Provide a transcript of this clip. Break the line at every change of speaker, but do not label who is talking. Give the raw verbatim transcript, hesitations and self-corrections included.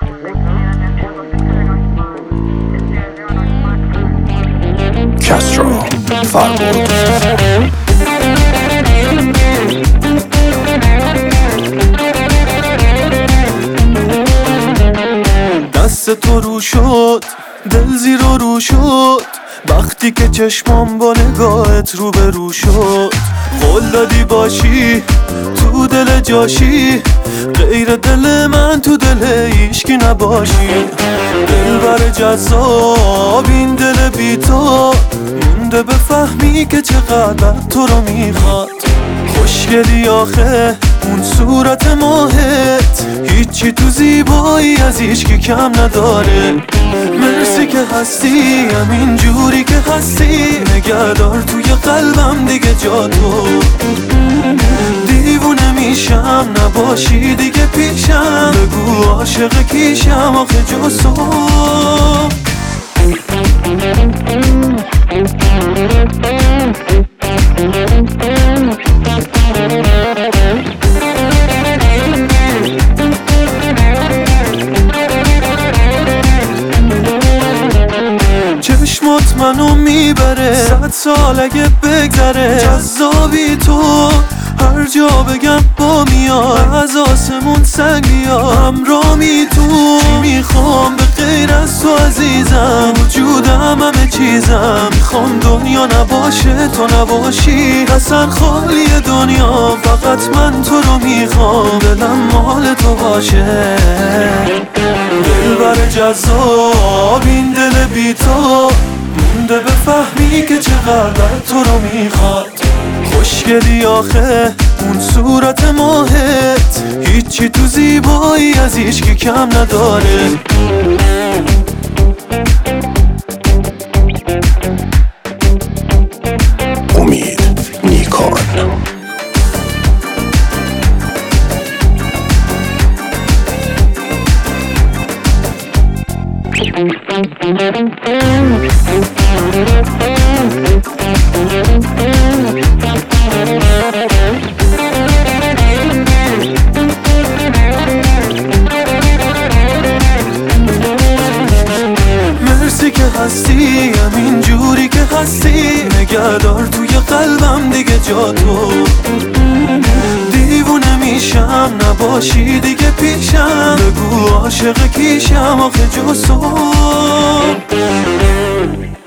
کسترو فربود
دست تو رو شد، دل زیر و رو شد، وقتی که چشمام با نگاهت رو به رو شد. قول دادی باشی تو دل جاشی، غیر دل من تو دل هیچکی نباشی. دل بر جذاب این دل بی تو مونده بفهمی که چقدر تو رو میخواد. خوشگلی آخه اون صورت ماهت، هیچی تو زیبایی از هیچکی کم نداره. مرسی که هستی همین جوری که هستی، نگهدار توی قلبم دیگه جا تو. دیوونه میشم نباشی دیگه پیشم، بگو عاشق کیشم آخه جز تو. چشمات منو میبره، صد سال اگه بگذره. جذابی تو هر جا بگم با میاد، از آسمون سنگ میاد. همرامی تو میخوام به غیر از تو عزیزم، وجودم همه چیزم. میخوام دنیا نباشه تو نباشی، اصلا خالی دنیا فقط من تو رو میخوام. دلم مال تو باشه، دل بر جذاب این دل بی تو مونده بفهمی که چقدر تو رو میخواد. خوشگلی آخه اون صورت ماهت، هیچی تو زیبایی از هیچکی کم نداره.
امید نیکان.
مرسی که هستی همین جوری که هستی، نگهدار توی قلبم دیگه جا تو. دیوونه میشم نباشی دیگه پیشم، بگو عاشق کیشم آخه جز تو.